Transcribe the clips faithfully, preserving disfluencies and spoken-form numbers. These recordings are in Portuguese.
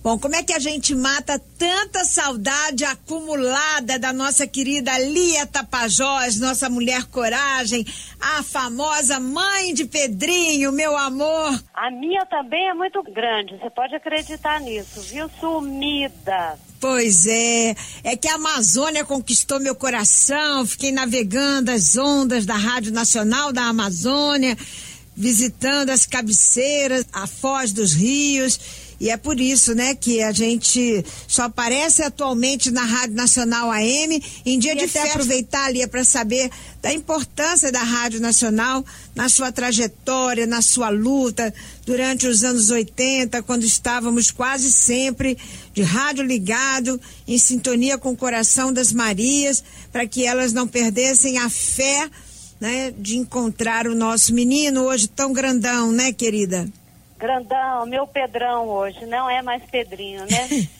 Bom, como é que a gente mata tanta saudade acumulada da nossa querida Lia Tapajós, nossa mulher coragem, a famosa mãe de Pedrinho, meu amor? A minha também é muito grande, você pode acreditar nisso, viu? Sumida. Pois é, é que a Amazônia conquistou meu coração, fiquei navegando as ondas da Rádio Nacional da Amazônia, visitando as cabeceiras, a foz dos rios, e é por isso, né, que a gente só aparece atualmente na Rádio Nacional A M, em dia e de até festa. Aproveitar, Lia, para saber da importância da Rádio Nacional na sua trajetória, na sua luta, durante os anos oitenta, quando estávamos quase sempre de rádio ligado, em sintonia com o coração das Marias, para que elas não perdessem a fé, né, de encontrar o nosso menino hoje tão grandão, né, querida? Grandão, meu Pedrão hoje, não é mais Pedrinho, né?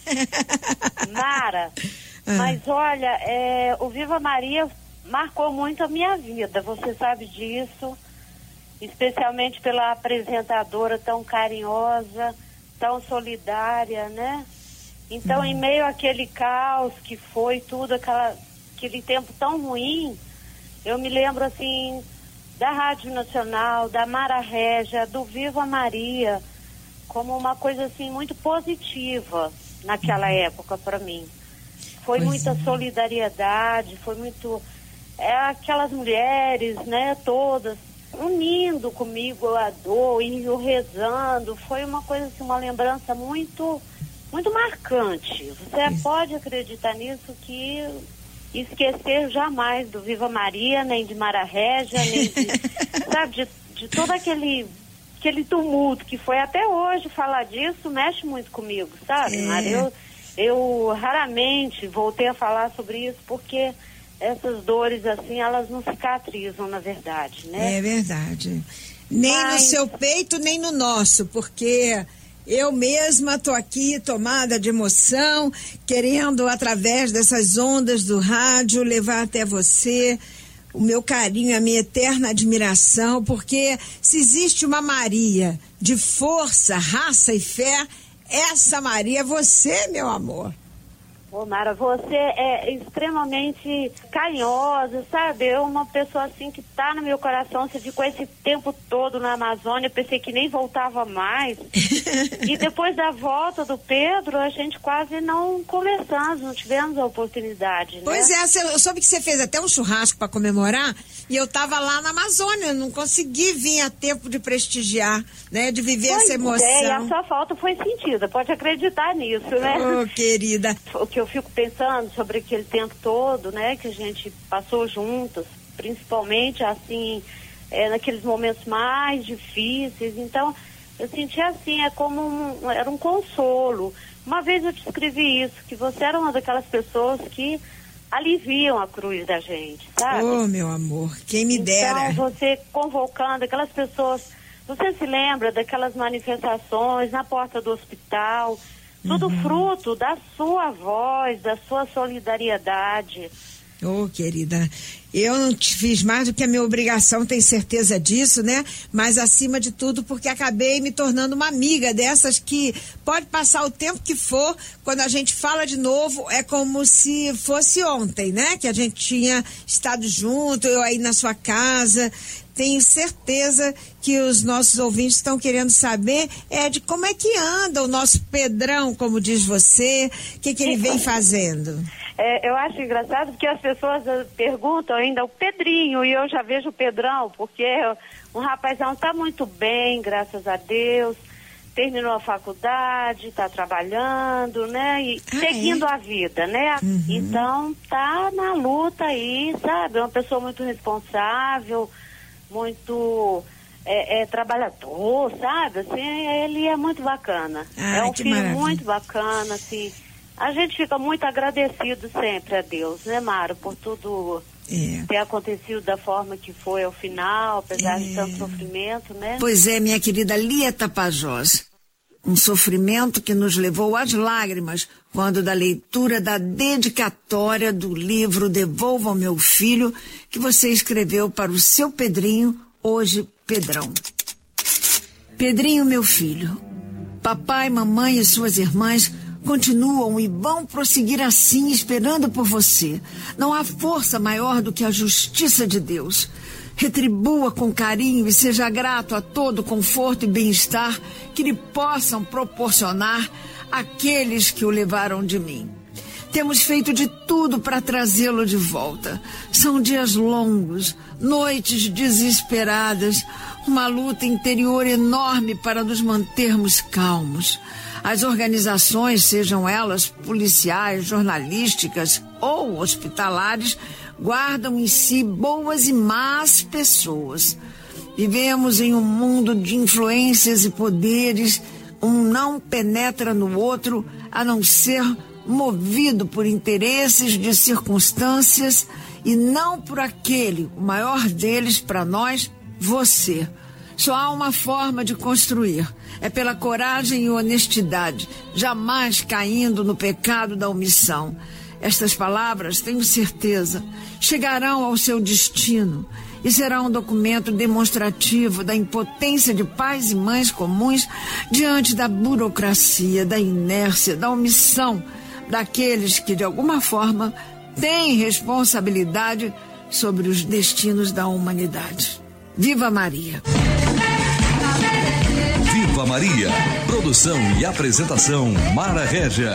Mara, ah. mas olha, é, o Viva Maria marcou muito a minha vida, você sabe disso, especialmente pela apresentadora tão carinhosa, tão solidária, né? Então, hum. em meio àquele caos que foi tudo, aquela, aquele tempo tão ruim, eu me lembro, assim, da Rádio Nacional, da Mara Régia, do Viva Maria, como uma coisa, assim, muito positiva naquela uhum. época para mim. Foi pois muita é. solidariedade, foi muito... É, aquelas mulheres, né, todas, unindo comigo a dor, e eu rezando, foi uma coisa, assim, uma lembrança muito, muito marcante. Você é. pode acreditar nisso que... esquecer jamais do Viva Maria, nem de Mara Régia, nem de, sabe, de, de todo aquele, aquele tumulto que foi até hoje. Falar disso mexe muito comigo, sabe, é. Mara? Eu, eu raramente voltei a falar sobre isso, porque essas dores, assim, elas não cicatrizam, na verdade, né? É verdade. Nem Mas... no seu peito, nem no nosso, porque... eu mesma estou aqui tomada de emoção, querendo, através dessas ondas do rádio, levar até você o meu carinho, a minha eterna admiração, porque se existe uma Maria de força, raça e fé, essa Maria é você, meu amor. Ô, Mara, você é extremamente carinhosa, sabe? É uma pessoa assim que tá no meu coração. Você ficou esse tempo todo na Amazônia, pensei que nem voltava mais. E depois da volta do Pedro, a gente quase não conversamos, não tivemos a oportunidade, né? Pois é, eu soube que você fez até um churrasco para comemorar, e eu tava lá na Amazônia, não consegui vir a tempo de prestigiar, né? De viver pois essa emoção. É, e a sua falta foi sentida, pode acreditar nisso, né? Ô, querida. O que eu fico pensando sobre aquele tempo todo, né, que a gente passou juntas, principalmente assim, é, naqueles momentos mais difíceis. Então, eu senti assim, é como um, era um consolo. Uma vez eu te escrevi isso, que você era uma daquelas pessoas que aliviam a cruz da gente, sabe? Oh, meu amor, quem me dera. Então, você convocando aquelas pessoas, você se lembra daquelas manifestações na porta do hospital, tudo uhum. fruto da sua voz, da sua solidariedade. Oh, querida, eu não te fiz mais do que a minha obrigação, tenho certeza disso, né? Mas acima de tudo, porque acabei me tornando uma amiga dessas que pode passar o tempo que for, quando a gente fala de novo, é como se fosse ontem, né? Que a gente tinha estado junto, eu aí na sua casa. Tenho certeza que os nossos ouvintes estão querendo saber é de como é que anda o nosso Pedrão, como diz você, o que, que ele vem fazendo. É, eu acho engraçado porque as pessoas perguntam ainda o Pedrinho, e eu já vejo o Pedrão, porque o rapazão está muito bem, graças a Deus, terminou a faculdade, está trabalhando, né, e ah, seguindo é? a vida, né, uhum. Então tá na luta aí, sabe, é uma pessoa muito responsável, muito é, é, trabalhador, sabe, assim, ele é muito bacana, ah, é um filho maravilha. muito bacana, assim. A gente fica muito agradecido sempre a Deus, né, Mara, por tudo é. ter acontecido da forma que foi ao final, apesar é. de tanto sofrimento, né? Pois é, minha querida Lia Tapajós, um sofrimento que nos levou às lágrimas quando da leitura da dedicatória do livro Devolva ao Meu Filho, que você escreveu para o seu Pedrinho, hoje Pedrão. Pedrinho, meu filho, Papai, mamãe e suas irmãs continuam e vão prosseguir assim, esperando por você. Não há força maior do que a justiça de Deus. Retribua com carinho e seja grato a todo o conforto e bem-estar que lhe possam proporcionar aqueles que o levaram de mim. Temos feito de tudo para trazê-lo de volta. São dias longos, noites desesperadas, uma luta interior enorme para nos mantermos calmos. As organizações, sejam elas policiais, jornalísticas ou hospitalares, guardam em si boas e más pessoas. Vivemos em um mundo de influências e poderes. Um não penetra no outro a não ser movido por interesses de circunstâncias e não por aquele, o maior deles para nós, você. Só há uma forma de construir. É pela coragem e honestidade, jamais caindo no pecado da omissão. Estas palavras, tenho certeza, chegarão ao seu destino e será um documento demonstrativo da impotência de pais e mães comuns diante da burocracia, da inércia, da omissão daqueles que, de alguma forma, têm responsabilidade sobre os destinos da humanidade. Viva Maria! Viva Maria! Produção e apresentação Mara Régia.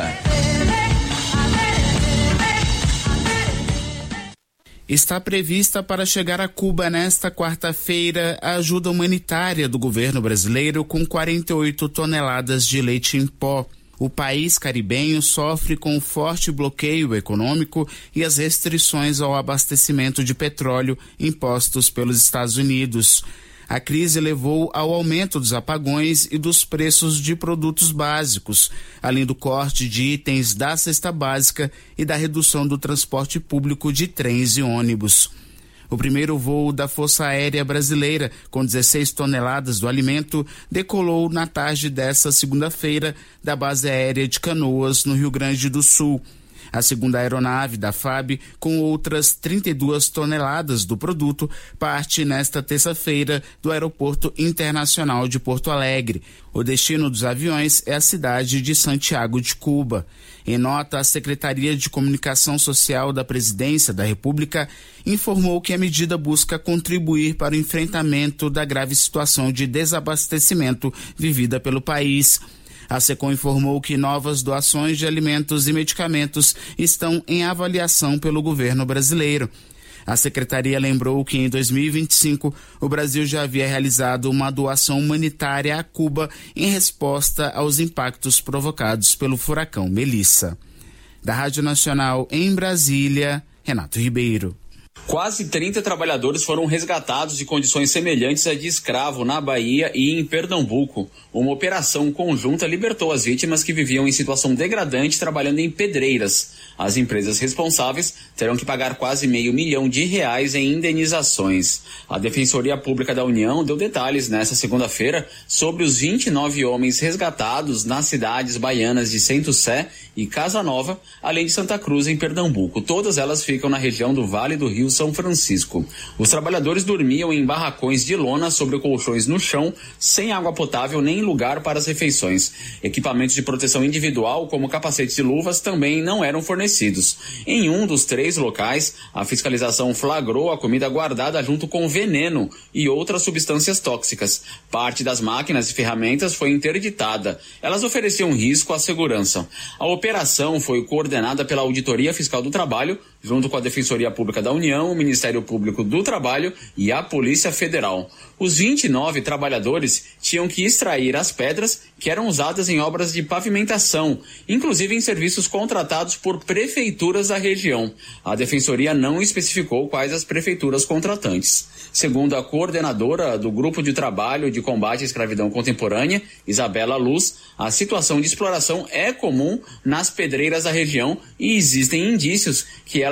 Está prevista para chegar a Cuba nesta quarta-feira a ajuda humanitária do governo brasileiro com quarenta e oito toneladas de leite em pó. O país caribenho sofre com o forte bloqueio econômico e as restrições ao abastecimento de petróleo impostos pelos Estados Unidos. A crise levou ao aumento dos apagões e dos preços de produtos básicos, além do corte de itens da cesta básica e da redução do transporte público de trens e ônibus. O primeiro voo da Força Aérea Brasileira, com dezesseis toneladas do alimento, decolou na tarde desta segunda-feira da base aérea de Canoas, no Rio Grande do Sul. A segunda aeronave da F A B, com outras trinta e duas toneladas do produto, parte nesta terça-feira do Aeroporto Internacional de Porto Alegre. O destino dos aviões é a cidade de Santiago de Cuba. Em nota, a Secretaria de Comunicação Social da Presidência da República informou que a medida busca contribuir para o enfrentamento da grave situação de desabastecimento vivida pelo país. A SECOM informou que novas doações de alimentos e medicamentos estão em avaliação pelo governo brasileiro. A secretaria lembrou que em dois mil e vinte e cinco o Brasil já havia realizado uma doação humanitária a Cuba em resposta aos impactos provocados pelo furacão Melissa. Da Rádio Nacional em Brasília, Renato Ribeiro. Quase trinta trabalhadores foram resgatados de condições semelhantes à de escravo na Bahia e em Pernambuco. Uma operação conjunta libertou as vítimas que viviam em situação degradante trabalhando em pedreiras. As empresas responsáveis terão que pagar quase meio milhão de reais em indenizações. A Defensoria Pública da União deu detalhes nesta segunda-feira sobre os vinte e nove homens resgatados nas cidades baianas de Centro Sé e Casa Nova, além de Santa Cruz, em Pernambuco. Todas elas ficam na região do Vale do Rio São Francisco. Os trabalhadores dormiam em barracões de lona sobre colchões no chão, sem água potável nem lugar para as refeições. Equipamentos de proteção individual, como capacetes e luvas, também não eram fornecidos. Em um dos três locais, a fiscalização flagrou a comida guardada junto com veneno e outras substâncias tóxicas. Parte das máquinas e ferramentas foi interditada. Elas ofereciam risco à segurança. A operação foi coordenada pela Auditoria Fiscal do Trabalho, junto com a Defensoria Pública da União, o Ministério Público do Trabalho e a Polícia Federal. Os vinte e nove trabalhadores tinham que extrair as pedras que eram usadas em obras de pavimentação, inclusive em serviços contratados por prefeituras da região. A Defensoria não especificou quais as prefeituras contratantes. Segundo a coordenadora do Grupo de Trabalho de Combate à Escravidão Contemporânea, Isabela Luz, a situação de exploração é comum nas pedreiras da região e existem indícios que elas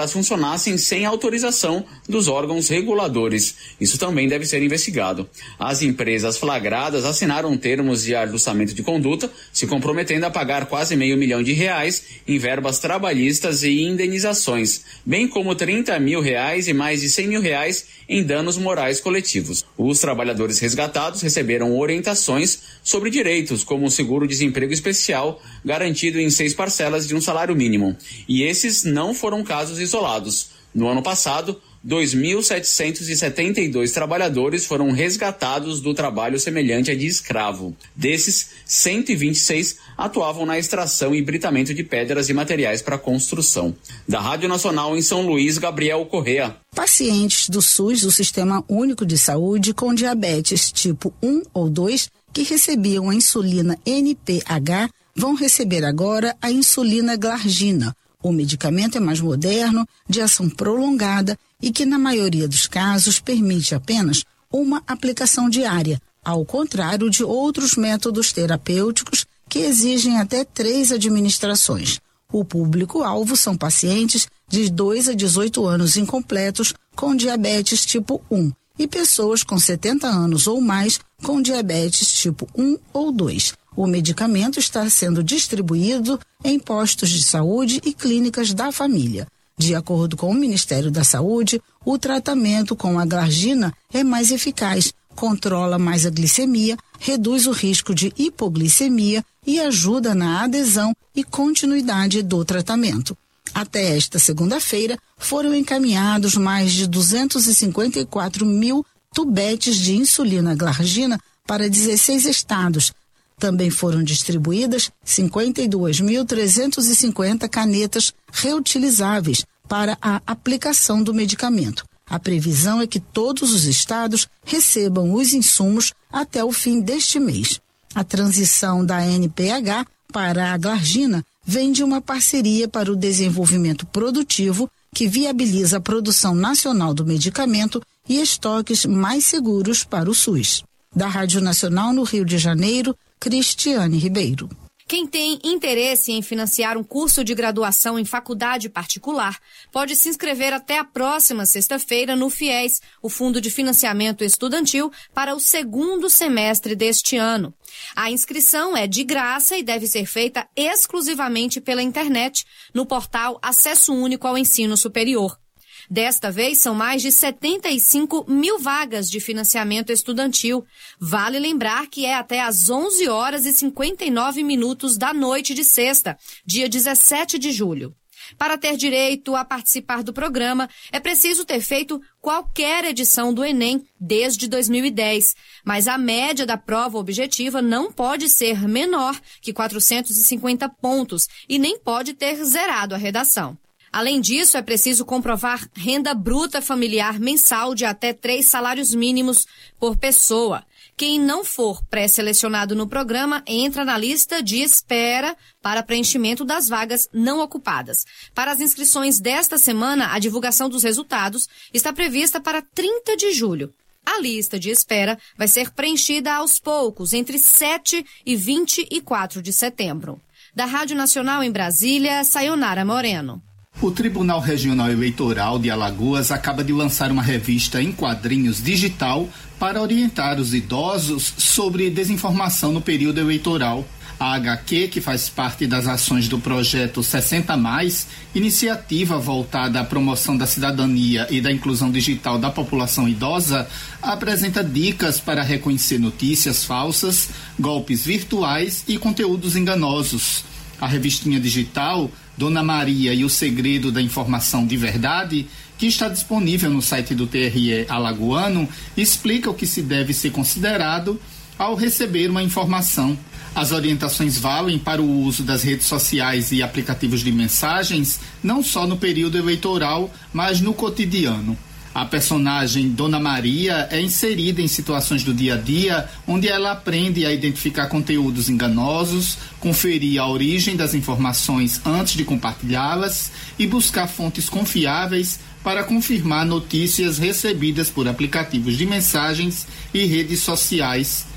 elas funcionassem sem autorização dos órgãos reguladores. Isso também deve ser investigado. As empresas flagradas assinaram termos de ajustamento de conduta, se comprometendo a pagar quase meio milhão de reais em verbas trabalhistas e indenizações, bem como trinta mil reais e mais de cem mil reais em danos morais coletivos. Os trabalhadores resgatados receberam orientações sobre direitos, como o seguro-desemprego especial, garantido em seis parcelas de um salário mínimo. E esses não foram casos isolados. No ano passado, dois mil setecentos e setenta e dois trabalhadores foram resgatados do trabalho semelhante a de escravo. Desses, cento e vinte e seis atuavam na extração e britamento de pedras e materiais para construção. Da Rádio Nacional em São Luís, Gabriel Correa. Pacientes do SUS, do Sistema Único de Saúde, com diabetes tipo um ou dois, que recebiam a insulina N P H, vão receber agora a insulina Glargina. O medicamento é mais moderno, de ação prolongada e que, na maioria dos casos, permite apenas uma aplicação diária, ao contrário de outros métodos terapêuticos que exigem até três administrações. O público-alvo são pacientes de dois a dezoito anos incompletos com diabetes tipo um e pessoas com setenta anos ou mais com diabetes tipo um ou dois. O medicamento está sendo distribuído em postos de saúde e clínicas da família. De acordo com o Ministério da Saúde, o tratamento com a Glargina é mais eficaz, controla mais a glicemia, reduz o risco de hipoglicemia e ajuda na adesão e continuidade do tratamento. Até esta segunda-feira, foram encaminhados mais de duzentos e cinquenta e quatro mil tubetes de insulina Glargina para dezesseis estados. Também foram distribuídas cinquenta e dois mil trezentas e cinquenta canetas reutilizáveis para a aplicação do medicamento. A previsão é que todos os estados recebam os insumos até o fim deste mês. A transição da N P H para a Glargina vem de uma parceria para o desenvolvimento produtivo que viabiliza a produção nacional do medicamento e estoques mais seguros para o SUS. Da Rádio Nacional no Rio de Janeiro, Cristiane Ribeiro. Quem tem interesse em financiar um curso de graduação em faculdade particular pode se inscrever até a próxima sexta-feira no FIES, o Fundo de Financiamento Estudantil, para o segundo semestre deste ano. A inscrição é de graça e deve ser feita exclusivamente pela internet no portal Acesso Único ao Ensino Superior. Desta vez, são mais de setenta e cinco mil vagas de financiamento estudantil. Vale lembrar que é até às onze horas e cinquenta e nove minutos da noite de sexta, dia dezessete de julho. Para ter direito a participar do programa, é preciso ter feito qualquer edição do Enem desde dois mil e dez, mas a média da prova objetiva não pode ser menor que quatrocentos e cinquenta pontos e nem pode ter zerado a redação. Além disso, é preciso comprovar renda bruta familiar mensal de até três salários mínimos por pessoa. Quem não for pré-selecionado no programa entra na lista de espera para preenchimento das vagas não ocupadas. Para as inscrições desta semana, a divulgação dos resultados está prevista para trinta de julho. A lista de espera vai ser preenchida aos poucos, entre sete e vinte e quatro de setembro. Da Rádio Nacional em Brasília, Sayonara Moreno. O Tribunal Regional Eleitoral de Alagoas acaba de lançar uma revista em quadrinhos digital para orientar os idosos sobre desinformação no período eleitoral. A H Q, que faz parte das ações do projeto sessenta mais, iniciativa voltada à promoção da cidadania e da inclusão digital da população idosa, apresenta dicas para reconhecer notícias falsas, golpes virtuais e conteúdos enganosos. A revistinha digital Dona Maria e o Segredo da Informação de Verdade, que está disponível no site do T R E alagoano, explica o que se deve ser considerado ao receber uma informação. As orientações valem para o uso das redes sociais e aplicativos de mensagens, não só no período eleitoral, mas no cotidiano. A personagem Dona Maria é inserida em situações do dia a dia, onde ela aprende a identificar conteúdos enganosos, conferir a origem das informações antes de compartilhá-las e buscar fontes confiáveis para confirmar notícias recebidas por aplicativos de mensagens e redes sociais.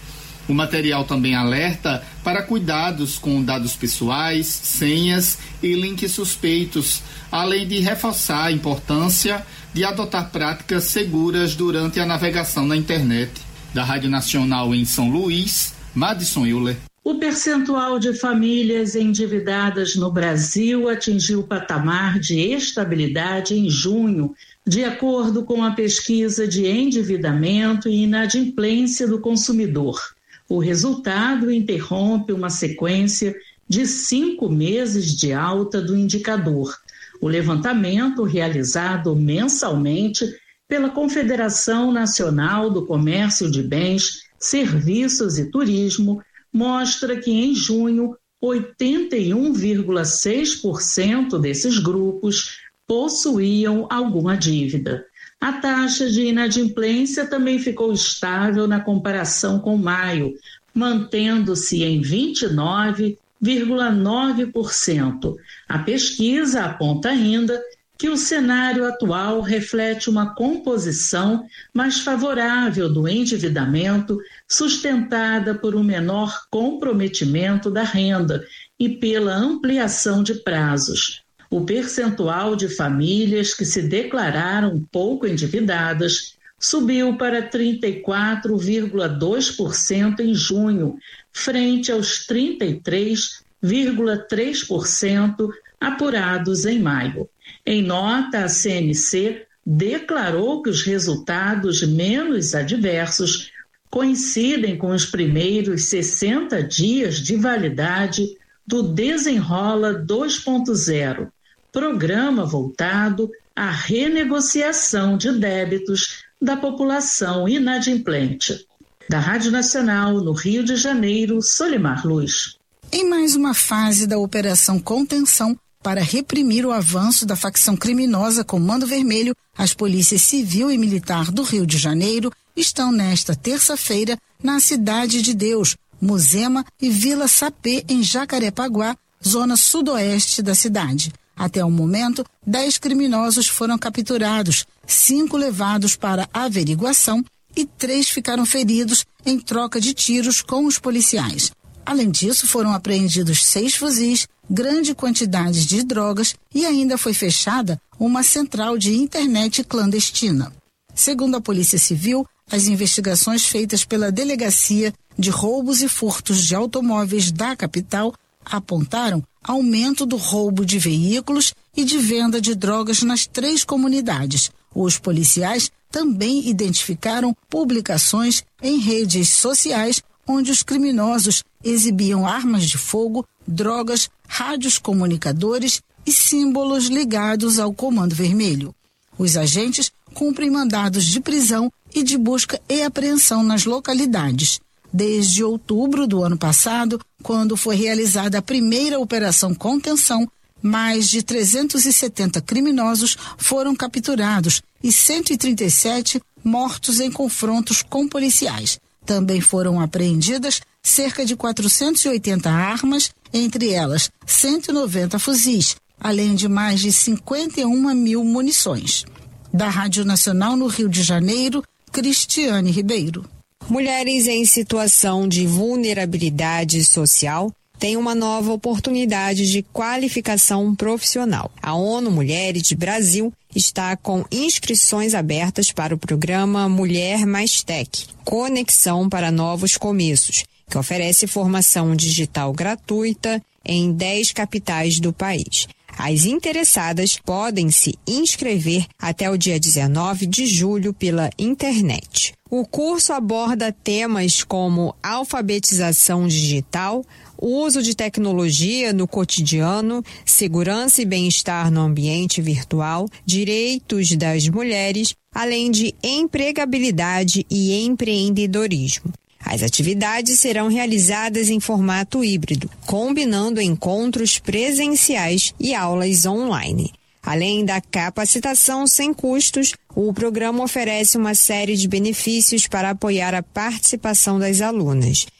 O material também alerta para cuidados com dados pessoais, senhas e links suspeitos, além de reforçar a importância de adotar práticas seguras durante a navegação na internet. Da Rádio Nacional em São Luís, Madison Euler. O percentual de famílias endividadas no Brasil atingiu o patamar de estabilidade em junho, de acordo com a pesquisa de endividamento e inadimplência do consumidor. O resultado interrompe uma sequência de cinco meses de alta do indicador. O levantamento, realizado mensalmente pela Confederação Nacional do Comércio de Bens, Serviços e Turismo, mostra que em junho, oitenta e um vírgula seis por cento desses grupos possuíam alguma dívida. A taxa de inadimplência também ficou estável na comparação com maio, mantendo-se em vinte e nove vírgula nove por cento. A pesquisa aponta ainda que o cenário atual reflete uma composição mais favorável do endividamento, sustentada por um menor comprometimento da renda e pela ampliação de prazos. O percentual de famílias que se declararam pouco endividadas subiu para trinta e quatro vírgula dois por cento em junho, frente aos trinta e três vírgula três por cento apurados em maio. Em nota, a C N C declarou que os resultados menos adversos coincidem com os primeiros sessenta dias de validade do Desenrola dois ponto zero, programa voltado à renegociação de débitos da população inadimplente. Da Rádio Nacional, no Rio de Janeiro, Solimar Luz. Em mais uma fase da Operação Contenção, para reprimir o avanço da facção criminosa Comando Vermelho, as polícias civil e militar do Rio de Janeiro estão nesta terça-feira na Cidade de Deus, Muzema e Vila Sapê, em Jacarepaguá, zona sudoeste da cidade. Até o momento, dez criminosos foram capturados, cinco levados para averiguação e três ficaram feridos em troca de tiros com os policiais. Além disso, foram apreendidos seis fuzis, grande quantidade de drogas e ainda foi fechada uma central de internet clandestina. Segundo a Polícia Civil, as investigações feitas pela Delegacia de Roubos e Furtos de Automóveis da capital apontaram aumento do roubo de veículos e de venda de drogas nas três comunidades. Os policiais também identificaram publicações em redes sociais onde os criminosos exibiam armas de fogo, drogas, rádios comunicadores e símbolos ligados ao Comando Vermelho. Os agentes cumprem mandados de prisão e de busca e apreensão nas localidades. Desde outubro do ano passado, quando foi realizada a primeira Operação Contenção, mais de trezentos e setenta criminosos foram capturados e cento e trinta e sete mortos em confrontos com policiais. Também foram apreendidas cerca de quatrocentas e oitenta armas, entre elas cento e noventa fuzis, além de mais de cinquenta e uma mil munições. Da Rádio Nacional no Rio de Janeiro, Cristiane Ribeiro. Mulheres em situação de vulnerabilidade social têm uma nova oportunidade de qualificação profissional. A ONU Mulheres Brasil está com inscrições abertas para o programa Mulher Mais Tech, Conexão para Novos Começos, que oferece formação digital gratuita em dez capitais do país. As interessadas podem se inscrever até o dia dezenove de julho pela internet. O curso aborda temas como alfabetização digital, uso de tecnologia no cotidiano, segurança e bem-estar no ambiente virtual, direitos das mulheres, além de empregabilidade e empreendedorismo. As atividades serão realizadas em formato híbrido, combinando encontros presenciais e aulas online. Além da capacitação sem custos, o programa oferece uma série de benefícios para apoiar a participação das alunas.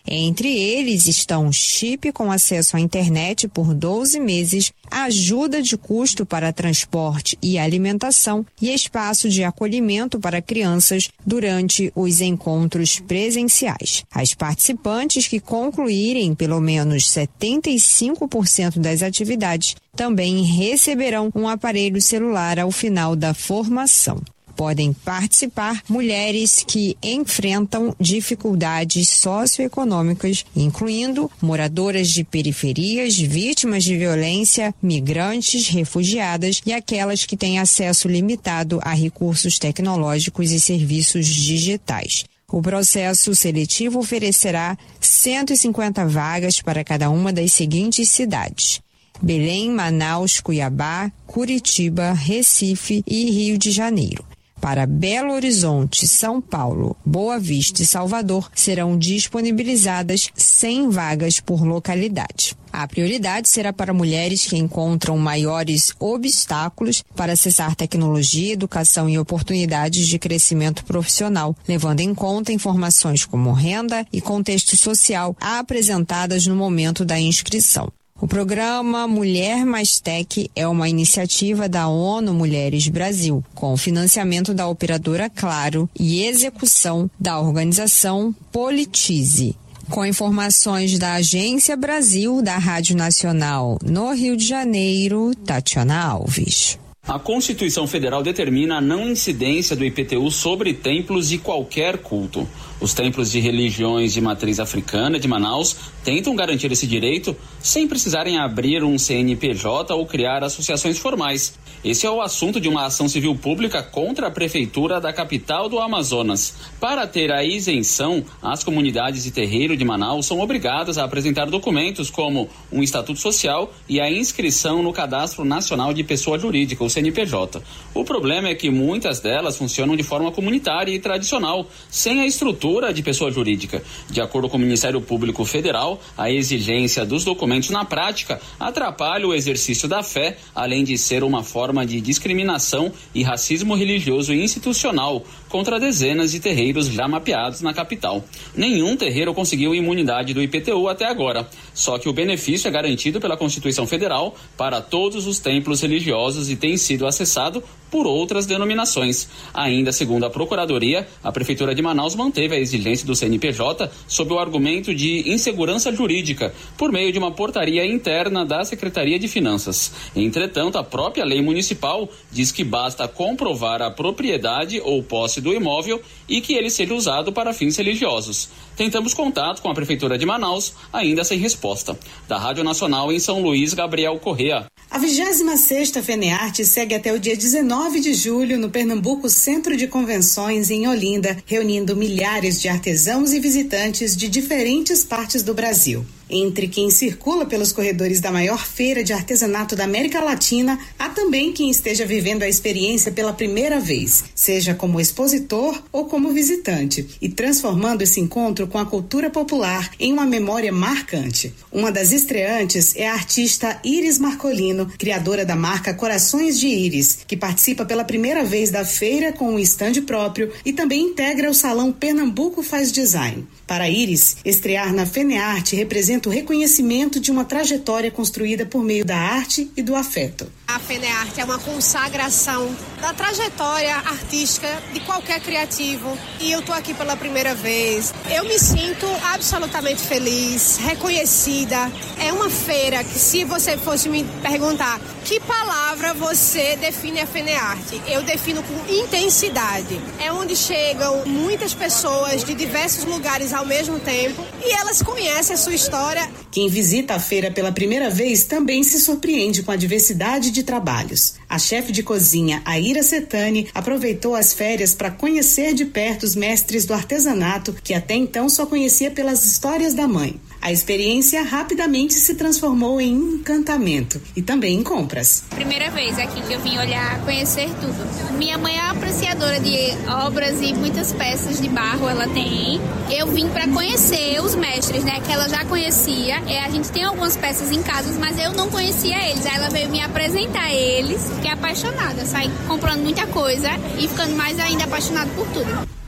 Entre eles estão chip com acesso à internet por doze meses, ajuda de custo para transporte e alimentação e espaço de acolhimento para crianças durante os encontros presenciais. As participantes que concluírem pelo menos setenta e cinco por cento das atividades também receberão um aparelho celular ao final da formação. Podem participar mulheres que enfrentam dificuldades socioeconômicas, incluindo moradoras de periferias, vítimas de violência, migrantes, refugiadas e aquelas que têm acesso limitado a recursos tecnológicos e serviços digitais. O processo seletivo oferecerá cento e cinquenta vagas para cada uma das seguintes cidades: Belém, Manaus, Cuiabá, Curitiba, Recife e Rio de Janeiro. Para Belo Horizonte, São Paulo, Boa Vista e Salvador, serão disponibilizadas cem vagas por localidade. A prioridade será para mulheres que encontram maiores obstáculos para acessar tecnologia, educação e oportunidades de crescimento profissional, levando em conta informações como renda e contexto social apresentadas no momento da inscrição. O programa Mulher Mais Tech é uma iniciativa da ONU Mulheres Brasil, com financiamento da operadora Claro e execução da organização Politize. Com informações da Agência Brasil da Rádio Nacional no Rio de Janeiro, Tatiana Alves. A Constituição Federal determina a não incidência do I P T U sobre templos de qualquer culto. Os templos de religiões de matriz africana de Manaus tentam garantir esse direito sem precisarem abrir um C N P J ou criar associações formais. Esse é o assunto de uma ação civil pública contra a prefeitura da capital do Amazonas. Para ter a isenção, as comunidades de terreiro de Manaus são obrigadas a apresentar documentos como um estatuto social e a inscrição no Cadastro Nacional de Pessoa Jurídica, o C N P J. O problema é que muitas delas funcionam de forma comunitária e tradicional, sem a estrutura de pessoa jurídica. De acordo com o Ministério Público Federal, a exigência dos documentos na prática atrapalha o exercício da fé, além de ser uma forma de discriminação e racismo religioso e institucional contra dezenas de terreiros já mapeados na capital. Nenhum terreiro conseguiu imunidade do I P T U até agora, só que o benefício é garantido pela Constituição Federal para todos os templos religiosos e tem sido acessado por outras denominações. Ainda segundo a Procuradoria, a Prefeitura de Manaus manteve a exigência do C N P J sob o argumento de insegurança jurídica, por meio de uma portaria interna da Secretaria de Finanças. Entretanto, a própria lei municipal diz que basta comprovar a propriedade ou posse do imóvel e que ele seja usado para fins religiosos. Tentamos contato com a Prefeitura de Manaus, ainda sem resposta. Da Rádio Nacional em São Luís, Gabriel Correa. A vigésima sexta FENEARTE segue até o dia dezenove de julho no Pernambuco Centro de Convenções em Olinda, reunindo milhares de artesãos e visitantes de diferentes partes do Brasil. Entre quem circula pelos corredores da maior feira de artesanato da América Latina, há também quem esteja vivendo a experiência pela primeira vez, seja como expositor ou como visitante, e transformando esse encontro com a cultura popular em uma memória marcante. Uma das estreantes é a artista Iris Marcolino, criadora da marca Corações de Iris, que participa pela primeira vez da feira com um estande próprio e também integra o salão Pernambuco Faz Design. Para Iris, estrear na FENEARTE representa o reconhecimento de uma trajetória construída por meio da arte e do afeto. A FENEARTE é uma consagração da trajetória artística de qualquer criativo e eu estou aqui pela primeira vez. Eu me sinto absolutamente feliz, reconhecida. É uma feira que, se você fosse me perguntar que palavra você define a FENEARTE, eu defino com intensidade. É onde chegam muitas pessoas de diversos lugares ao mesmo tempo e elas conhecem a sua história. Quem visita a feira pela primeira vez também se surpreende com a diversidade de trabalhos. A chefe de cozinha, Aira Setani, aproveitou as férias para conhecer de perto os mestres do artesanato que até então só conhecia pelas histórias da mãe. A experiência rapidamente se transformou em encantamento e também em compras. Primeira vez aqui que eu vim olhar, conhecer tudo. Minha mãe é apreciadora de obras e muitas peças de barro ela tem. Eu vim para conhecer os mestres, né, que ela já conhecia. É, a gente tem algumas peças em casa, mas eu não conhecia eles. Aí ela veio me apresentar eles. Fiquei apaixonada, saí comprando muita coisa e ficando mais ainda apaixonada por tudo.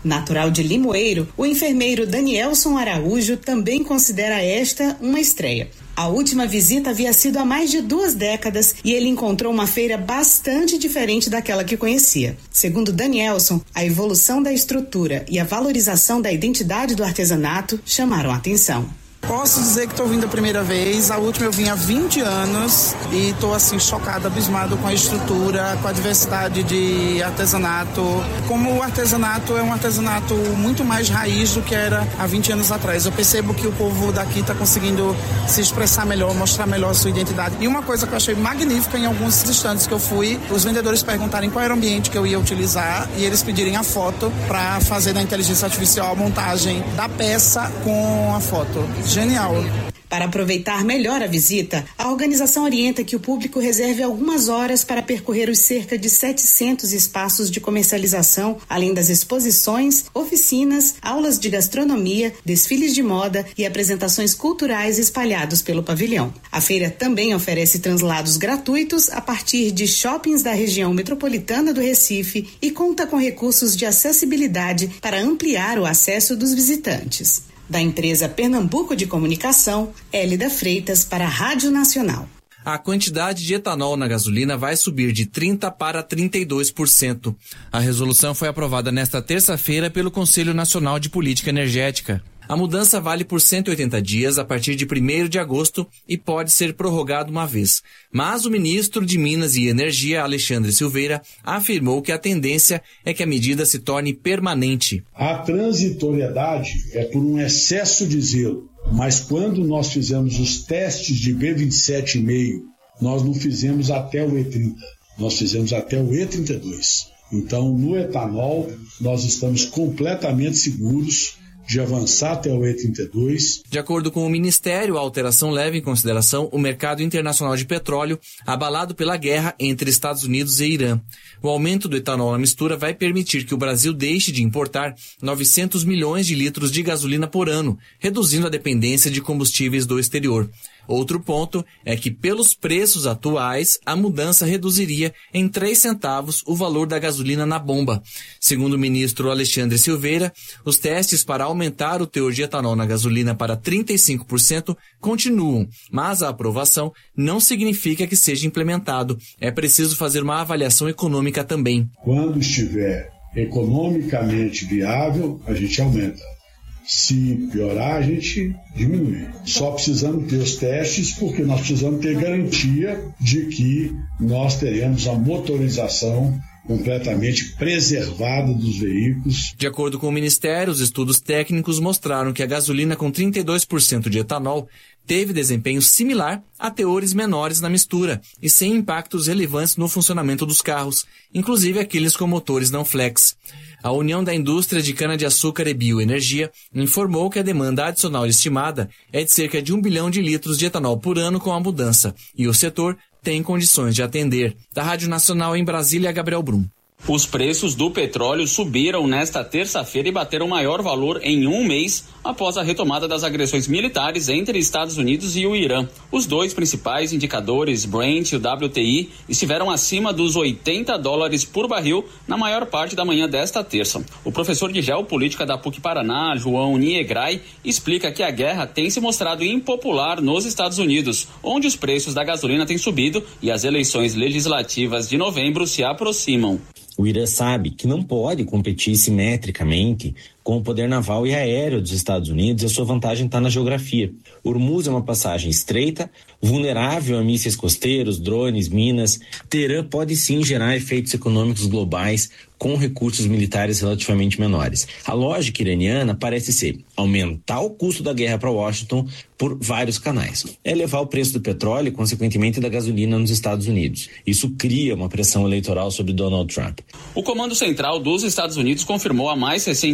Natural de Limoeiro, o enfermeiro Danielson Araújo também considera esta uma estreia. A última visita havia sido há mais de duas décadas e ele encontrou uma feira bastante diferente daquela que conhecia. Segundo Danielson, a evolução da estrutura e a valorização da identidade do artesanato chamaram a atenção. Posso dizer que estou vindo a primeira vez, a última eu vim há vinte anos e estou assim chocado, abismado com a estrutura, com a diversidade de artesanato. Como o artesanato é um artesanato muito mais raiz do que era há vinte anos atrás. Eu percebo que o povo daqui está conseguindo se expressar melhor, mostrar melhor a sua identidade. E uma coisa que eu achei magnífica em alguns estandes que eu fui, os vendedores perguntarem qual era o ambiente que eu ia utilizar e eles pedirem a foto para fazer na inteligência artificial a montagem da peça com a foto. Genial. Para aproveitar melhor a visita, a organização orienta que o público reserve algumas horas para percorrer os cerca de setecentos espaços de comercialização, além das exposições, oficinas, aulas de gastronomia, desfiles de moda e apresentações culturais espalhados pelo pavilhão. A feira também oferece translados gratuitos a partir de shoppings da região metropolitana do Recife e conta com recursos de acessibilidade para ampliar o acesso dos visitantes. Da empresa Pernambuco de Comunicação, Hélida Freitas para a Rádio Nacional. A quantidade de etanol na gasolina vai subir de trinta por cento para trinta e dois por cento. A resolução foi aprovada nesta terça-feira pelo Conselho Nacional de Política Energética. A mudança vale por cento e oitenta dias a partir de primeiro de agosto e pode ser prorrogado uma vez. Mas o ministro de Minas e Energia, Alexandre Silveira, afirmou que a tendência é que a medida se torne permanente. A transitoriedade é por um excesso de zelo, mas quando nós fizemos os testes de B vinte e sete vírgula cinco, nós não fizemos até o E trinta, nós fizemos até o E trinta e dois. Então, no etanol, nós estamos completamente seguros de avançar até o E trinta e dois. De acordo com o Ministério, a alteração leva em consideração o mercado internacional de petróleo, abalado pela guerra entre Estados Unidos e Irã. O aumento do etanol na mistura vai permitir que o Brasil deixe de importar novecentos milhões de litros de gasolina por ano, reduzindo a dependência de combustíveis do exterior. Outro ponto é que, pelos preços atuais, a mudança reduziria em três centavos o valor da gasolina na bomba. Segundo o ministro Alexandre Silveira, os testes para aumentar o teor de etanol na gasolina para trinta e cinco por cento continuam, mas a aprovação não significa que seja implementado. É preciso fazer uma avaliação econômica também. Quando estiver economicamente viável, a gente aumenta. Se piorar, a gente diminui. Só precisamos ter os testes, porque nós precisamos ter garantia de que nós teremos a motorização completamente preservada dos veículos. De acordo com o Ministério, os estudos técnicos mostraram que a gasolina com trinta e dois por cento de etanol teve desempenho similar a teores menores na mistura e sem impactos relevantes no funcionamento dos carros, inclusive aqueles com motores não flex. A União da Indústria de Cana-de-Açúcar e Bioenergia informou que a demanda adicional estimada é de cerca de um bilhão de litros de etanol por ano com a mudança, e o setor tem condições de atender. Da Rádio Nacional em Brasília, Gabriel Brum. Os preços do petróleo subiram nesta terça-feira e bateram maior valor em um mês após a retomada das agressões militares entre Estados Unidos e o Irã. Os dois principais indicadores, Brent e o W T I, estiveram acima dos oitenta dólares por barril na maior parte da manhã desta terça. O professor de geopolítica da P U C Paraná, João Niegrai, explica que a guerra tem se mostrado impopular nos Estados Unidos, onde os preços da gasolina têm subido e as eleições legislativas de novembro se aproximam. O Irã sabe que não pode competir simetricamente com o poder naval e aéreo dos Estados Unidos e a sua vantagem está na geografia. Hormuz é uma passagem estreita, vulnerável a mísseis costeiros, drones, minas. Teherã pode sim gerar efeitos econômicos globais com recursos militares relativamente menores. A lógica iraniana parece ser aumentar o custo da guerra para Washington por vários canais. É elevar o preço do petróleo e, consequentemente, da gasolina nos Estados Unidos. Isso cria uma pressão eleitoral sobre Donald Trump. O Comando Central dos Estados Unidos confirmou a mais recente onda de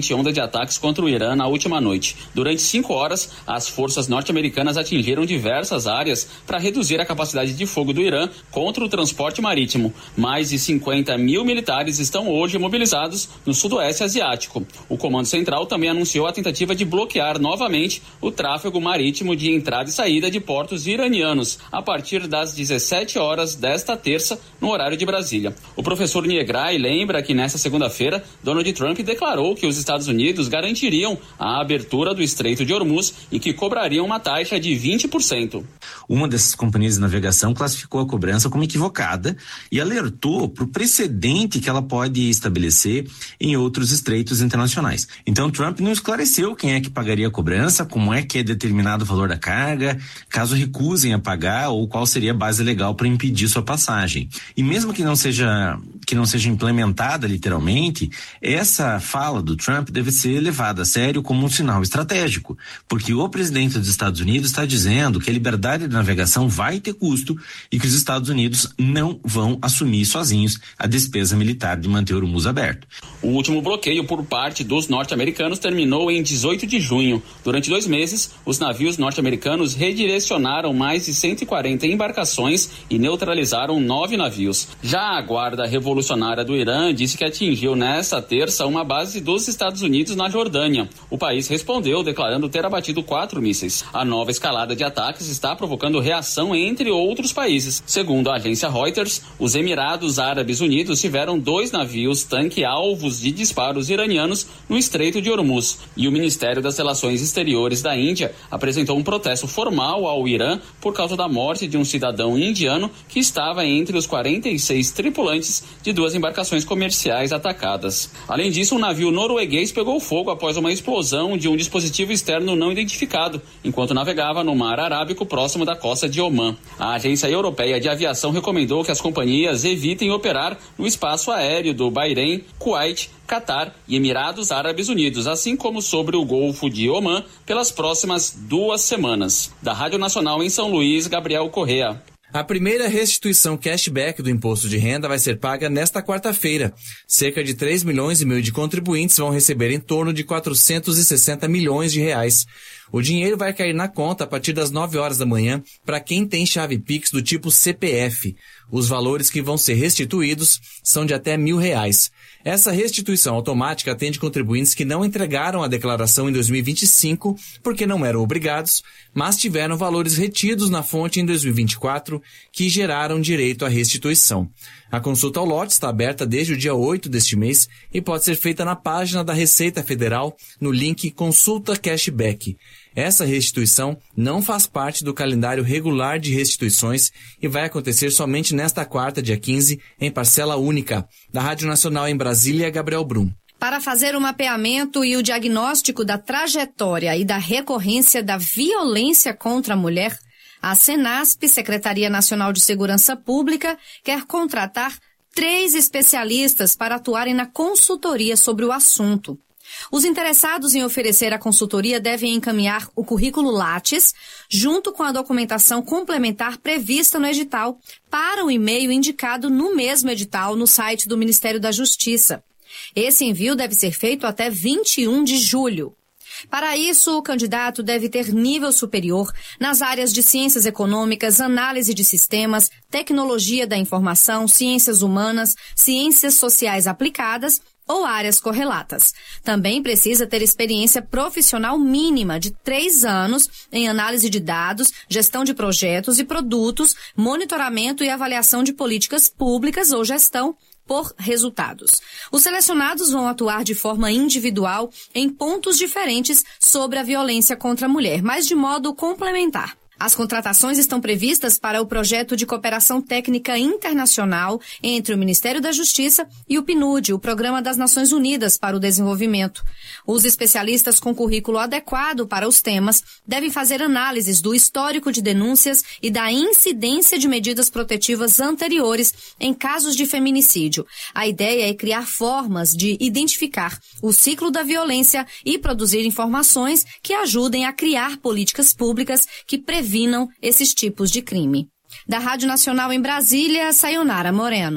ataques contra o Irã na última noite. Durante cinco horas, as forças norte-americanas atingiram diversas áreas para reduzir a capacidade de fogo do Irã contra o transporte marítimo. Mais de cinquenta mil militares estão hoje mobilizados no sudoeste asiático. O Comando Central também anunciou a tentativa de bloquear novamente o tráfego marítimo de entrada e saída de portos iranianos a partir das dezessete horas desta terça, no horário de Brasília. O professor Niegrai lembra que nesta segunda-feira, Donald Trump declarou que os Estados Unidos garantiriam a abertura do Estreito de Hormuz e que cobrariam uma taxa de vinte por cento. Uma dessas companhias de navegação classificou a cobrança como equivocada e alertou para o precedente que ela pode estabelecer em outros estreitos internacionais. Então, Trump não esclareceu quem é que pagaria a cobrança, como é que é determinado o valor da carga, caso recusem a pagar ou qual seria a base legal para impedir sua passagem. E mesmo que não seja que não seja implementada literalmente, essa fala do Trump deve ser levada a sério como um sinal estratégico, porque o presidente dos Estados Unidos está dizendo que a liberdade de navegação vai ter custo e que os Estados Unidos não vão assumir sozinhos a despesa militar de manter o Hormuz aberto. O último bloqueio por parte dos norte-americanos terminou em dezoito de junho. Durante dois meses, os navios norte-americanos redirecionaram mais de cento e quarenta embarcações e neutralizaram nove navios. Já a Guarda Revolucionária do Irã disse que atingiu nesta terça uma base dos Estados Unidos na Jordânia. O país respondeu declarando ter abatido quatro mísseis. A nova escalada de ataques está provocando reação entre outros países. Segundo a agência Reuters, os Emirados Árabes Unidos tiveram dois navios tanque alvos de disparos iranianos no Estreito de Hormuz. E o Ministério das Relações Exteriores da Índia apresentou um protesto formal ao Irã por causa da morte de um cidadão indiano que estava entre os quarenta e seis tripulantes de duas embarcações comerciais atacadas. Além disso, um navio norueguês pegou fogo após uma explosão de um dispositivo externo não identificado, enquanto navegava no Mar Arábico próximo da costa de Omã. A Agência Europeia de Aviação recomendou que as companhias evitem operar no espaço aéreo do Bahrein, Kuwait, Catar e Emirados Árabes Unidos, assim como sobre o Golfo de Omã, pelas próximas duas semanas. Da Rádio Nacional em São Luís, Gabriel Correa. A primeira restituição cashback do imposto de renda vai ser paga nesta quarta-feira. Cerca de três milhões e meio de contribuintes vão receber em torno de quatrocentos e sessenta milhões de reais. O dinheiro vai cair na conta a partir das nove horas da manhã para quem tem chave Pix do tipo C P F. Os valores que vão ser restituídos são de até mil reais. Essa restituição automática atende contribuintes que não entregaram a declaração em dois mil e vinte e cinco porque não eram obrigados, mas tiveram valores retidos na fonte em dois mil e vinte e quatro que geraram direito à restituição. A consulta ao lote está aberta desde o dia oito deste mês e pode ser feita na página da Receita Federal no link Consulta Cashback. Essa restituição não faz parte do calendário regular de restituições e vai acontecer somente nesta quarta, dia quinze, em parcela única. Da Rádio Nacional em Brasília, Gabriel Brum. Para fazer o mapeamento e o diagnóstico da trajetória e da recorrência da violência contra a mulher, a Senasp, Secretaria Nacional de Segurança Pública, quer contratar três especialistas para atuarem na consultoria sobre o assunto. Os interessados em oferecer a consultoria devem encaminhar o currículo Lattes, junto com a documentação complementar prevista no edital, para o e-mail indicado no mesmo edital no site do Ministério da Justiça. Esse envio deve ser feito até vinte e um de julho. Para isso, o candidato deve ter nível superior nas áreas de ciências econômicas, análise de sistemas, tecnologia da informação, ciências humanas, ciências sociais aplicadas ou áreas correlatas. Também precisa ter experiência profissional mínima de três anos em análise de dados, gestão de projetos e produtos, monitoramento e avaliação de políticas públicas ou gestão por resultados. Os selecionados vão atuar de forma individual em pontos diferentes sobre a violência contra a mulher, mas de modo complementar. As contratações estão previstas para o projeto de cooperação técnica internacional entre o Ministério da Justiça e o P N U D, o Programa das Nações Unidas para o Desenvolvimento. Os especialistas com currículo adequado para os temas devem fazer análises do histórico de denúncias e da incidência de medidas protetivas anteriores em casos de feminicídio. A ideia é criar formas de identificar o ciclo da violência e produzir informações que ajudem a criar políticas públicas que previnam esses tipos de crime. Da Rádio Nacional em Brasília, Sayonara Moreno.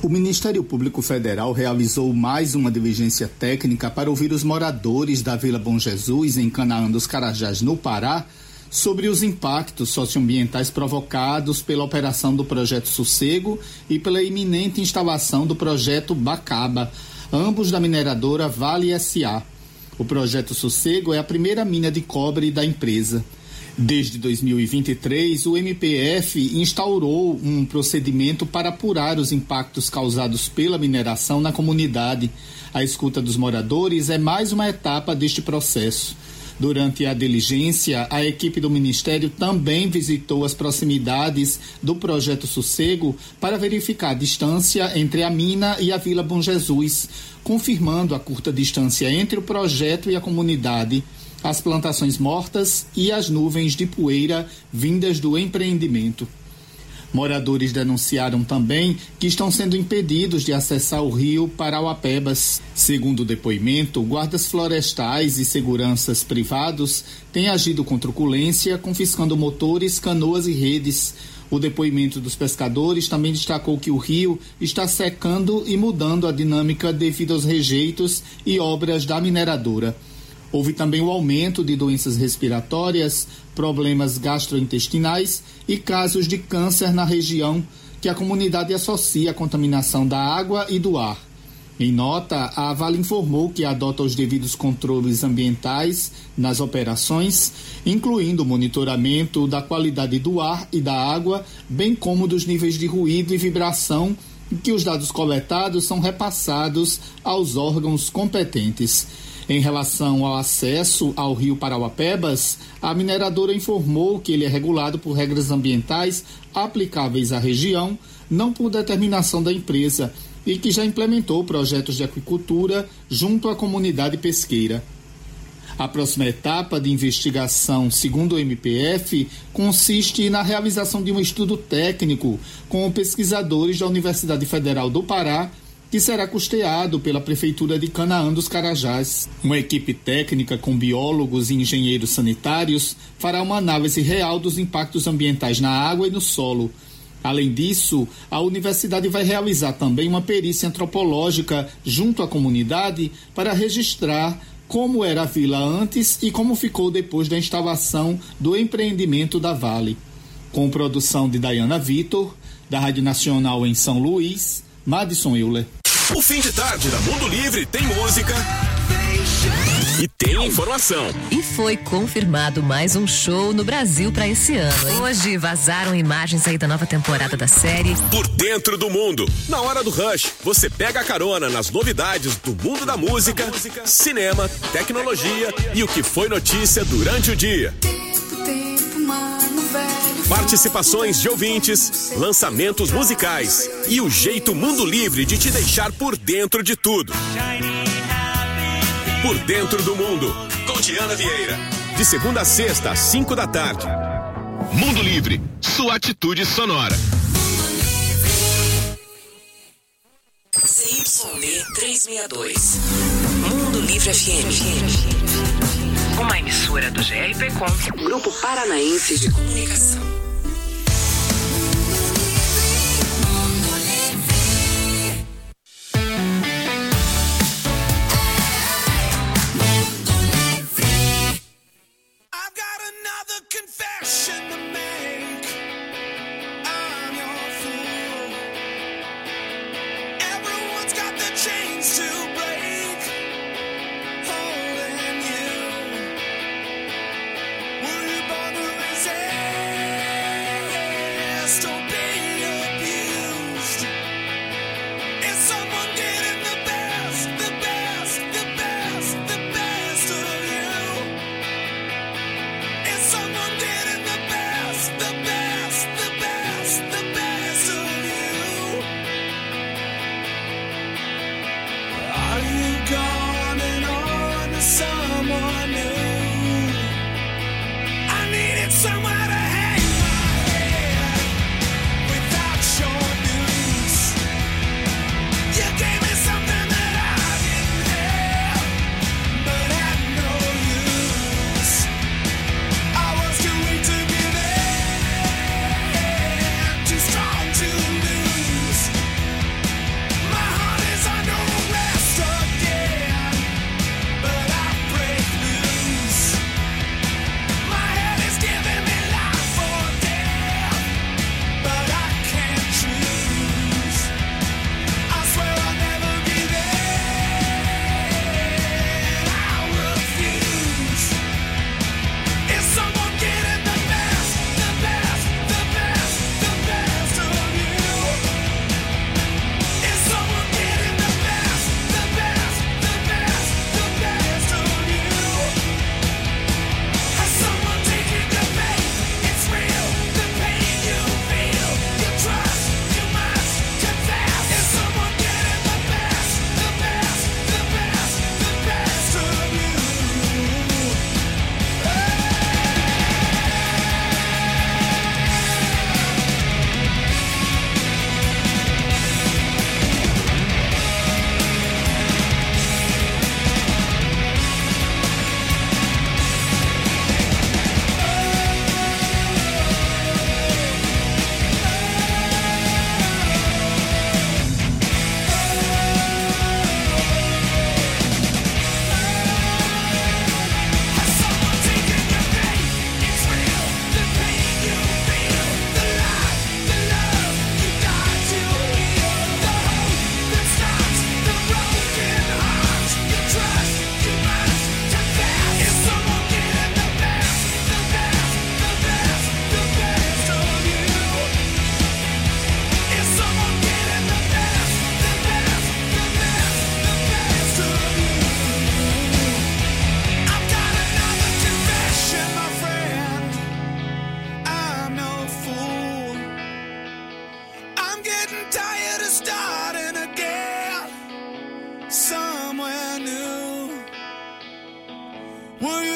O Ministério Público Federal realizou mais uma diligência técnica para ouvir os moradores da Vila Bom Jesus, em Canaã dos Carajás, no Pará, sobre os impactos socioambientais provocados pela operação do Projeto Sossego e pela iminente instalação do Projeto Bacaba, ambos da mineradora Vale S A. O Projeto Sossego é a primeira mina de cobre da empresa. Desde dois mil e vinte e três, o M P F instaurou um procedimento para apurar os impactos causados pela mineração na comunidade. A escuta dos moradores é mais uma etapa deste processo. Durante a diligência, a equipe do Ministério também visitou as proximidades do Projeto Sossego para verificar a distância entre a mina e a Vila Bom Jesus, confirmando a curta distância entre o projeto e a comunidade, as plantações mortas e as nuvens de poeira vindas do empreendimento. Moradores denunciaram também que estão sendo impedidos de acessar o rio Parauapebas. Segundo o depoimento, guardas florestais e seguranças privados têm agido com truculência, confiscando motores, canoas e redes. O depoimento dos pescadores também destacou que o rio está secando e mudando a dinâmica devido aos rejeitos e obras da mineradora. Houve também o aumento de doenças respiratórias, problemas gastrointestinais e casos de câncer na região, que a comunidade associa à contaminação da água e do ar. Em nota, a Vale informou que adota os devidos controles ambientais nas operações, incluindo o monitoramento da qualidade do ar e da água, bem como dos níveis de ruído e vibração, e que os dados coletados são repassados aos órgãos competentes. Em relação ao acesso ao rio Parauapebas, a mineradora informou que ele é regulado por regras ambientais aplicáveis à região, não por determinação da empresa, e que já implementou projetos de aquicultura junto à comunidade pesqueira. A próxima etapa de investigação, segundo o M P F, consiste na realização de um estudo técnico com pesquisadores da Universidade Federal do Pará, que será custeado pela Prefeitura de Canaã dos Carajás. Uma equipe técnica com biólogos e engenheiros sanitários fará uma análise real dos impactos ambientais na água e no solo. Além disso, a universidade vai realizar também uma perícia antropológica junto à comunidade para registrar como era a vila antes e como ficou depois da instalação do empreendimento da Vale. Com produção de Dayana Vitor, da Rádio Nacional em São Luís, Madison Euler. O fim de tarde da Mundo Livre tem música e tem informação. E foi confirmado mais um show no Brasil para esse ano, hein? Hoje vazaram imagens aí da nova temporada da série Por Dentro do Mundo. Na hora do Rush, você pega a carona nas novidades do mundo da música, cinema, tecnologia e o que foi notícia durante o dia. Participações de ouvintes, lançamentos musicais e o jeito Mundo Livre de te deixar por dentro de tudo. Por Dentro do Mundo, com Diana Vieira. De segunda a sexta, às cinco da tarde. Mundo Livre, sua atitude sonora. C Y D trezentos e sessenta e dois. Mundo Livre F M. Uma emissora do G R P Com, Grupo Paranaense de Comunicação. I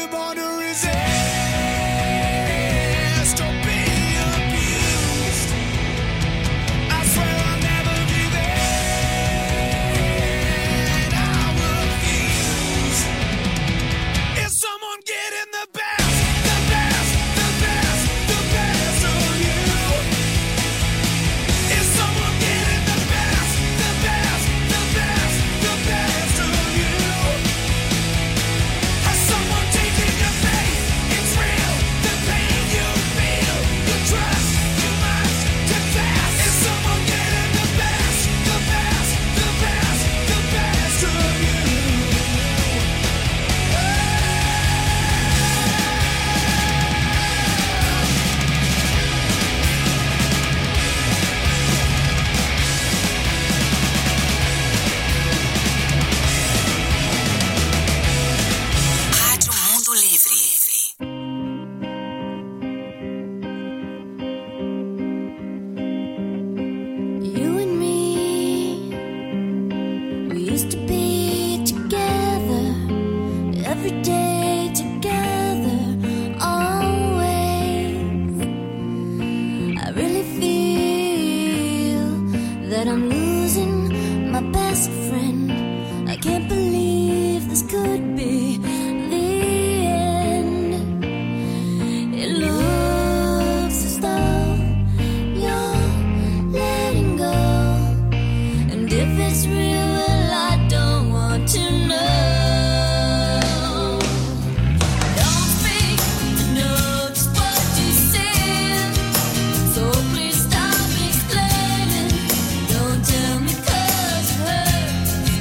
Don't tell me 'cause it hurts.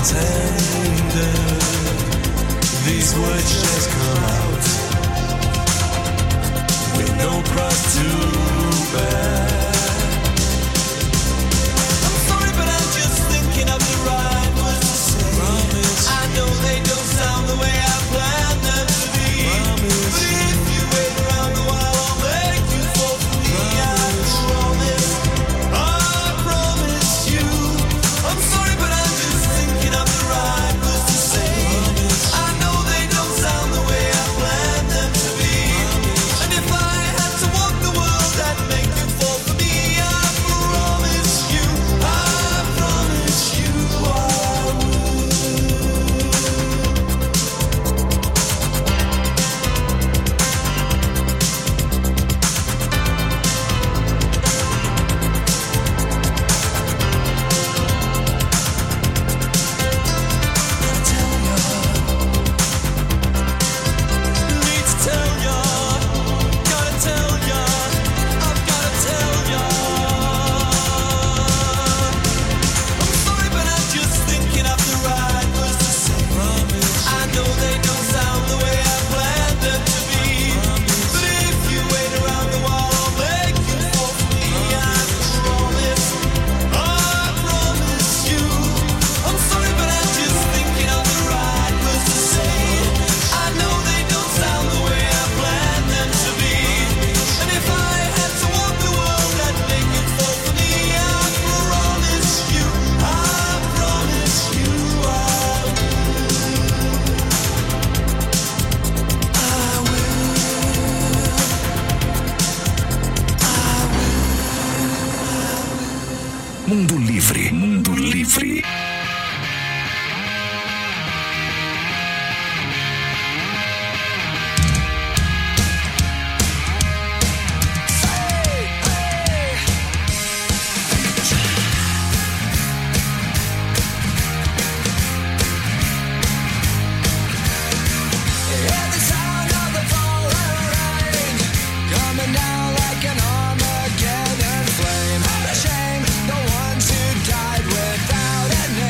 tender. These words just come out with no cross to bear. I'm sorry, but I'm just thinking of the right words to say. Promise. I know they don't sound the way I planned them to be. Promise. But if you wait around a while, I'll make you fall for me. Promise. I promise. I promise you. I'm sorry, but I'm just thinking of the right words to say. Promise. I know they don't sound the way I planned them to be. Promise. And if I had to walk the world, I'd make you fall for me. I promise you. I promise you I would. Need to tell ya, gotta tell ya, I've gotta tell ya. I'm sorry, but I'm just thinking of the right words to say. Promise. I know they don't sound the way I planned them to be. Promise. But if you wait around a while, I'll make you fall for me. I promise. I promise you. I'm sorry, but I'm just thinking of the right words to say. I know they don't sound the way I planned them to be. And if I had to walk the world, I'd make it fall for me. I promise you. I promise you I Mundo Livre, Mundo Livre. Hear the sound of the falling rain coming down like an Armageddon flame. A shame the ones who died without a name.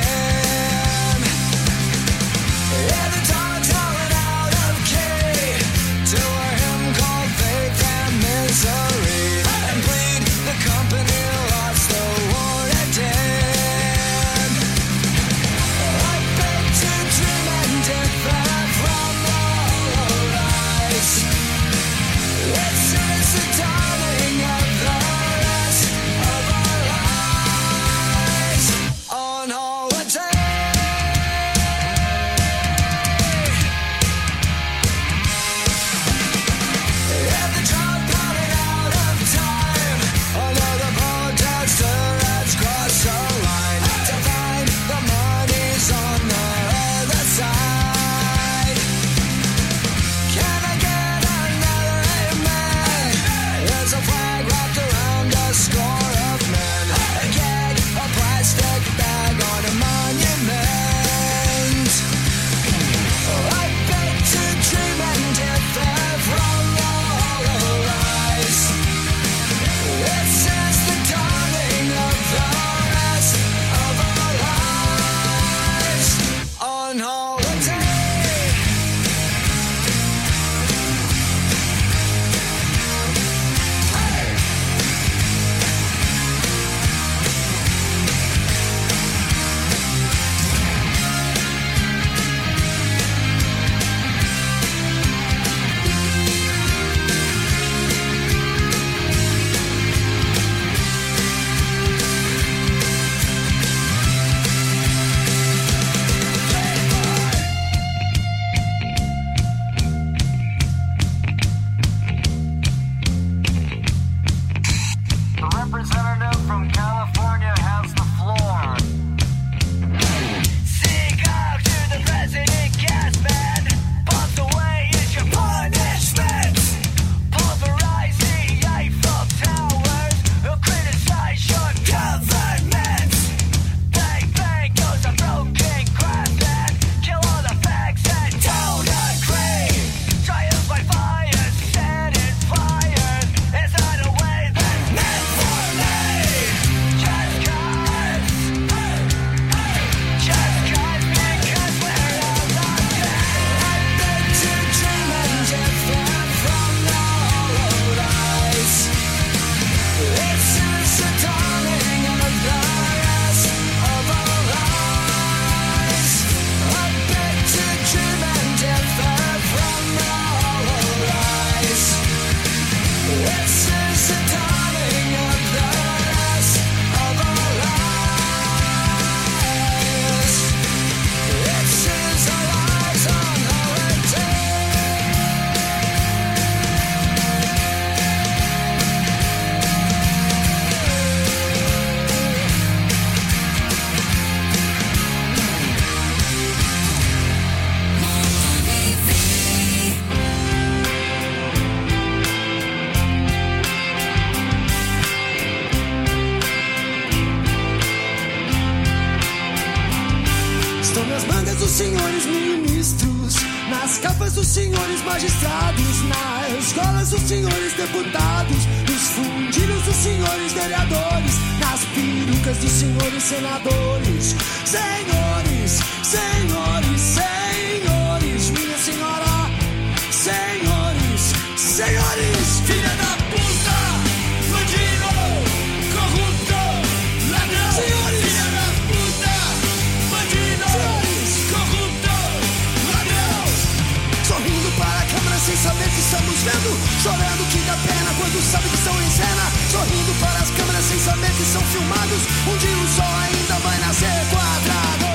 meias dos senhores ministros, nas capas dos senhores magistrados, nas golas dos senhores deputados, nos fundilhos dos senhores vereadores, nas perucas dos senhores senadores. Senhores, senhores, senhores, minha senhora, senhores, senhores, filha da puta, bandido, corrupto, ladrão, senhores, filha da puta, bandido, senhores, corrupto, ladrão. Sorrindo para a câmera sem saber que estamos vendo, chorando que dá pena quando sabe que estão em cena. Sorrindo para as câmeras sem saber que são filmados, um dia o sol ainda vai nascer quadrado.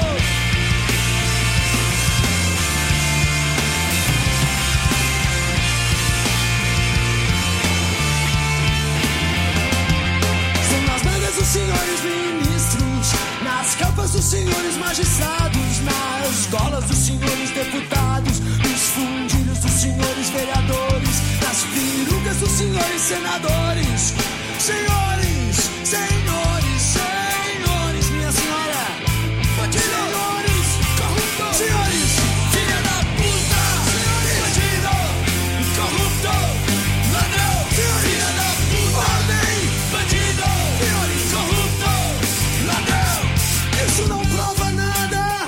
Dos senhores ministros, nas capas dos senhores magistrados, nas golas dos senhores deputados, nos fundilhos dos senhores vereadores, nas perucas dos senhores senadores. Senhores, senhores, senhores, minha senhora, senhores, corrupto, senhores, filha da puta, senhores, bandido, corrupto, ladrão, filha da puta, ordem, bandido, isso não prova nada.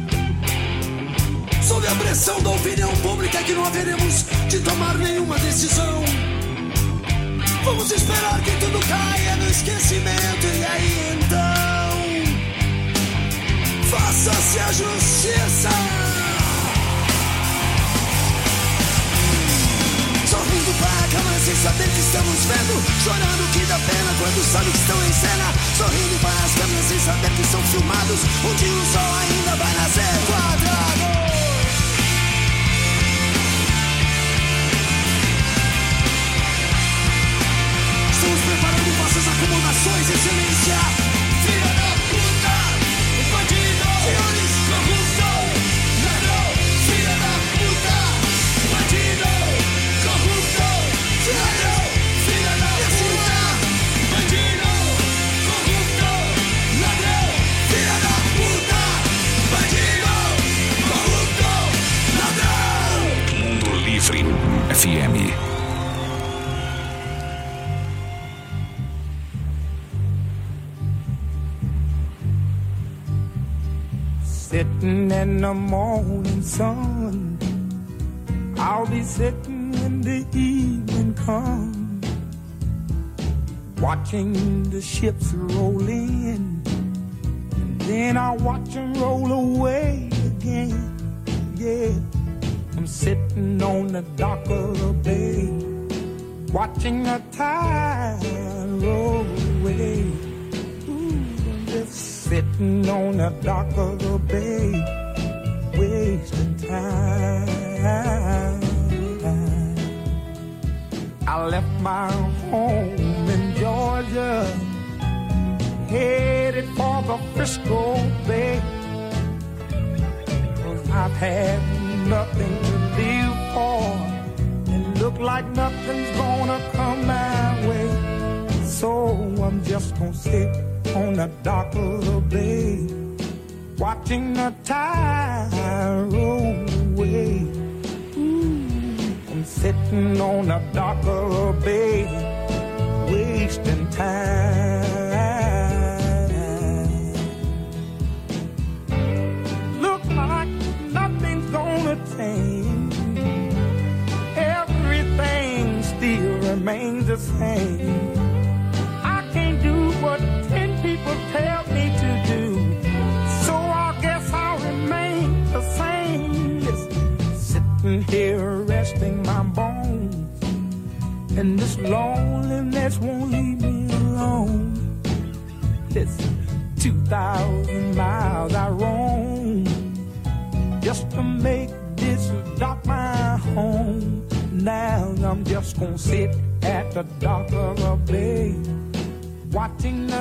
Sob a pressão da opinião pública é que não haveremos de tomar nenhuma decisão. Vamos esperar que tudo caia no esquecimento e aí então faça-se a justiça. Sorrindo para a câmera sem saber que estamos vendo, chorando que dá pena quando sabe que estão em cena. Sorrindo para as câmeras sem saber que são filmados, um dia o sol ainda vai nascer quadrado. Estamos preparando vossas acomodações, excelência. Filha da puta, bandido, senhores, corrupto, ladrão, filha da puta, bandido, corrupto, ladrão, filha da puta, bandido, corrupto, ladrão, filha da puta, bandido, corrupto, ladrão. Mundo Livre F M. Sitting in the morning sun, I'll be sitting when the evening comes, watching the ships roll in, and then I'll watch them roll away again. Yeah, I'm sitting on the dock of the bay, watching the tide roll away. Ooh, I'm just sitting on the dock of the bay, wasting time. I left my home in Georgia, headed for the Frisco Bay, 'cause I've had nothing to live for, and look like nothing's gonna come my way. So I'm just gonna sit on the dock of the bay, watching the tide roll away. Ooh, I'm sitting on the dock of the bay, wasting time. Look like nothing's gonna change, everything still remains the same. I can't do what ten people tell me to do, so I guess I'll remain the same. Listen, sitting here resting my bones, and this loneliness won't leave me alone. Listen, two thousand miles I roam just to make this dock my home. Now I'm just gonna sit at the dock of a bay, watching